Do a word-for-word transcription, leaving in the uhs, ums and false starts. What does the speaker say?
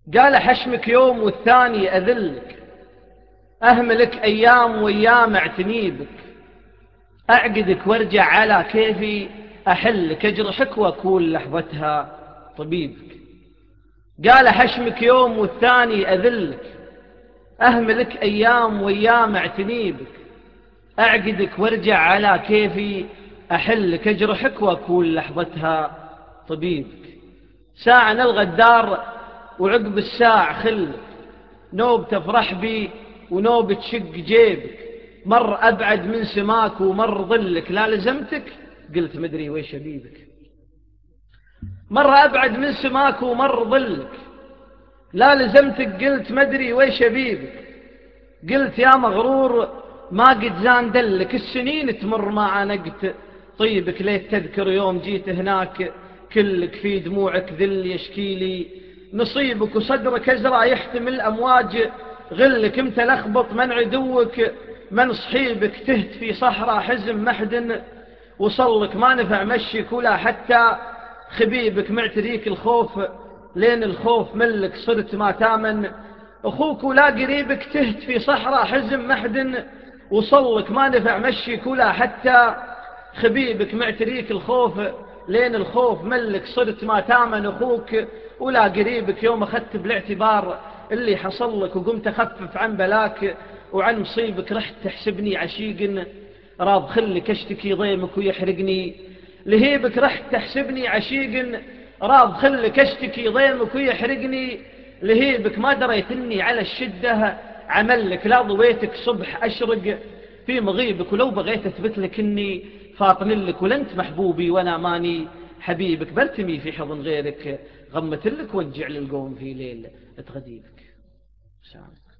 قال حشمك يوم والثاني أذلك، أهملك أيام وأيام اعتنيبك، أعقدك وارجع على كيفي أحلك، أجرحك وأكون لحظتها طبيبك. قال حشمك يوم والثاني أذلك، أهملك أيام وأيام اعتنيبك، أعقدك وارجع على كيفي أحلك، أجرحك وأكون لحظتها طبيبك. ساعة نلغى الدار وعقب الساعة خلك، نوب تفرح بي ونوب تشق جيبك، مر أبعد من سماك ومر ظلك، لا لزمتك قلت مدري ويش أبيبك. مر أبعد من سماك ومر ظلك، لا لزمتك قلت مدري ويش أبيبك. قلت يا مغرور ما قد زان دلك، السنين تمر ما عانقت طيبك، ليت تذكر يوم جيت هناك كلك في دموعك ذل يشكيلي نصيبك، وصدرك أزرع يحتمل أمواج غلك، امتى لخبط من عدوك من صحيبك، تهت في صحراء حزم محدن وصلك، ما نفع مشيك ولا حتى خبيبك، معتريك الخوف لين الخوف ملك، صرت ما تامن أخوك ولا قريبك، تهت في صحراء حزم محدن وصلك، ما نفع مشيك ولا حتى خبيبك، معتريك الخوف لين الخوف ملك، صرت ما تامن أخوك ولا قريبك. يوم أخذت بالاعتبار اللي حصل لك وقمت أخفف عن بلاك وعن مصيبك، رحت تحسبني عشيق راض خلك أشتكي ضيمك ويحرقني لهيبك، رحت تحسبني عشيق راض خلك أشتكي ضيمك ويحرقني لهيبك، ما دريت إني على الشدة عملك، لا ضويتك صبح أشرق في مغيبك، ولو بغيت أثبت لك إني فاطن لك ولنت محبوبي وأنا ماني حبيبك، برتمي في حضن غيرك غمت لك وانجع للقوم في ليل تغديبك.